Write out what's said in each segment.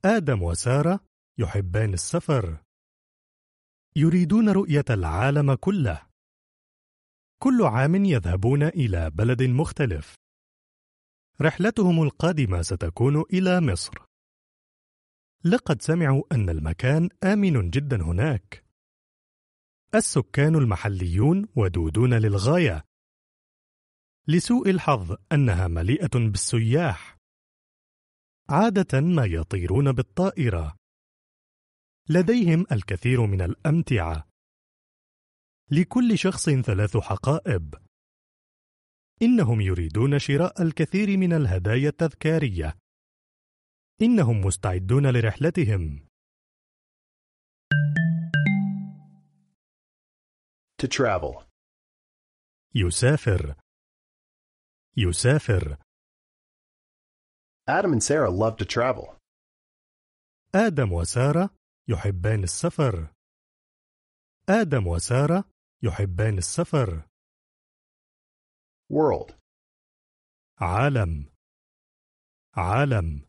آدم وسارة يحبان السفر. يريدون رؤية العالم كله. كل عام يذهبون إلى بلد مختلف. رحلتهم القادمة ستكون إلى مصر. لقد سمعوا أن المكان آمن جدا هناك. السكان المحليون ودودون للغاية. لسوء الحظ أنها مليئة بالسياح. عادة ما يطيرون بالطائرة. لديهم الكثير من الأمتعة. لكل شخص 3 حقائب. إنهم يريدون شراء الكثير من الهدايا التذكارية. إنهم مستعدون لرحلتهم. To travel. يسافر. يسافر. Adam and Sarah love to travel. آدم وسارة يحبان السفر. آدم وسارة يحبان السفر. World. عالم. عالم.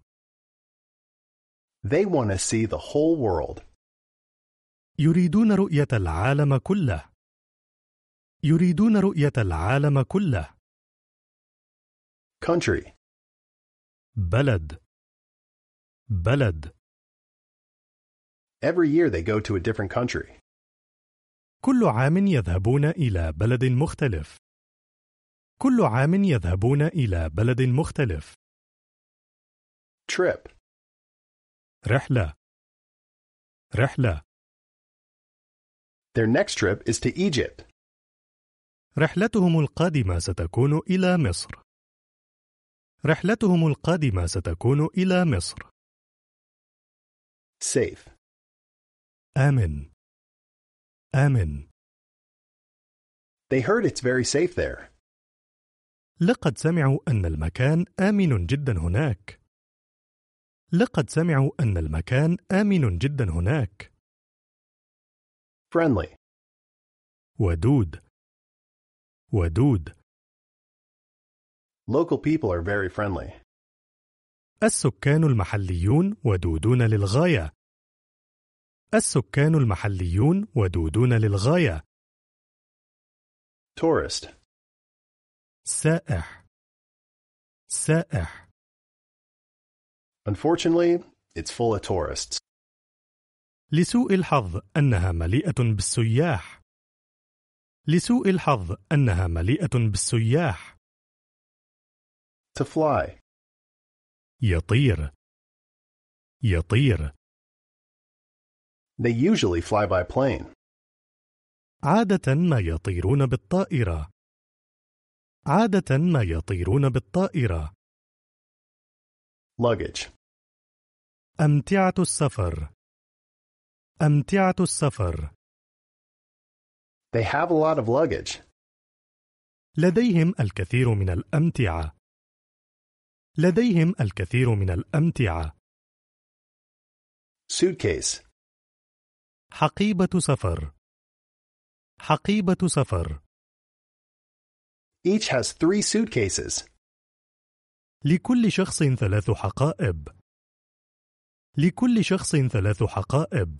They want to see the whole world. يريدون رؤية العالم كله. يريدون رؤية العالم كله. Country. بلد. بلد. Every year they go to a different country. كل عام يذهبون إلى بلد مختلف. كل عام يذهبون إلى بلد مختلف. Trip. رحلة. رحلة. Their next trip is to Egypt. رحلتهم القادمة ستكون إلى مصر. رحلتهم القادمة ستكون إلى مصر. Safe. آمن. آمن. They heard it's very safe there. لقد سمعوا أن المكان آمن جدا هناك. لقد سمعوا أن المكان آمن جدا هناك. Friendly. ودود. ودود. Local people are very friendly. السكان المحليون ودودون للغاية. السكان المحليون ودودون للغاية. Tourist. سائح. سائح. Unfortunately, it's full of tourists. لسوء الحظ أنها مليئة بالسياح. لسوء الحظ أنها مليئة بالسياح. To fly. يطير. يطير. They usually fly by plane. عادة ما يطيرون بالطائرة. عادة ما يطيرون بالطائرة. Luggage. أمتعة السفر. أمتعة السفر. They have a lot of luggage. لديهم الكثير من الأمتعة. لديهم الكثير من الأمتعة. Suitcase. حقيبة سفر. حقيبة سفر. Each has 3 suitcases. لكل شخص 3 حقائب. لكل شخص 3 حقائب.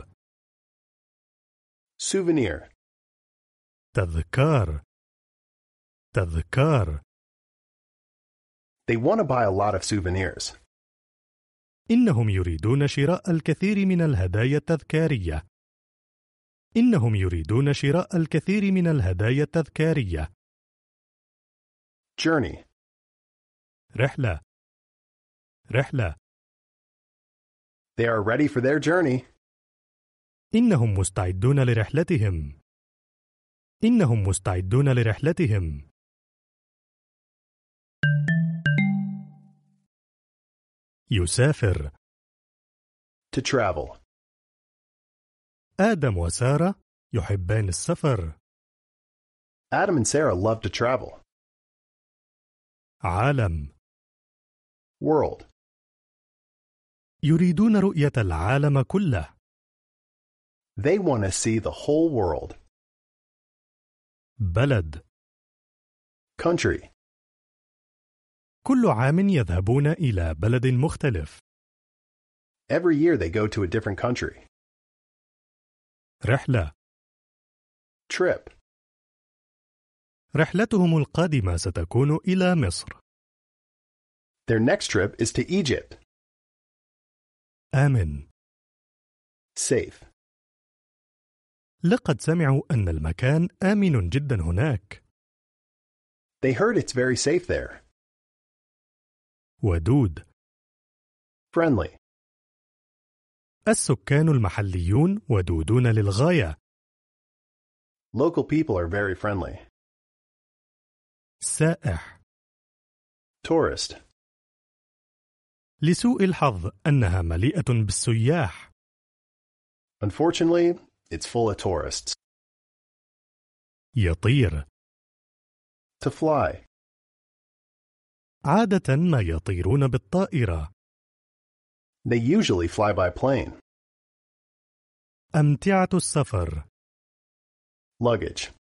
Souvenir. تذكار. تذكار. They want to buy a lot of souvenirs. إنهم يريدون شراء الكثير من الهدايا التذكارية. إنهم يريدون شراء الكثير من الهدايا التذكارية. Journey. رحلة. رحلة. They are ready for their journey. إنهم مستعدون لرحلتهم. إنهم مستعدون لرحلتهم. يسافر. To travel. آدم وسارة يحبان السفر. Adam and Sarah love to travel. عالم. World. يريدون رؤية العالم كله. They want to see the whole world. بلد. Country. كل عام يذهبون إلى بلد مختلف. Every year they go to a different country. رحلة. Trip. رحلتهم القادمة ستكون إلى مصر. Their next trip is to Egypt. آمن. Safe. لقد سمعوا أن المكان آمن جدا هناك. They heard it's very safe there. ودود. Friendly. السكان المحليون ودودون للغاية. Local people are very friendly. سائح. Tourist. لسوء الحظ أنها مليئة بالسياح. Unfortunately, it's full of tourists. يطير. To fly. عادة ما يطيرون بالطائرة. They usually fly by plane. أمتعة السفر. Luggage.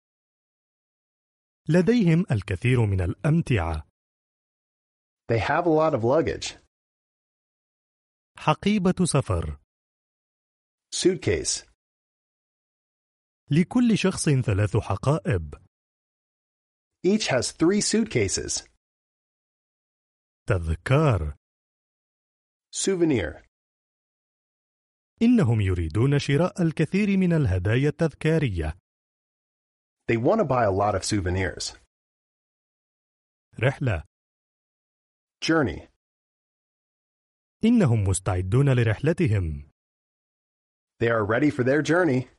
لديهم الكثير من الأمتعة. They have a lot of luggage. حقيبة سفر. Suitcase. لكل شخص 3 حقائب. Each has 3 suitcases. تذكار. Souvenir. إنهم يريدون شراء الكثير من الهدايا التذكارية. They want to buy a lot of souvenirs. رحلة. Journey. إنهم مستعدون لرحلتهم. They are ready for their journey.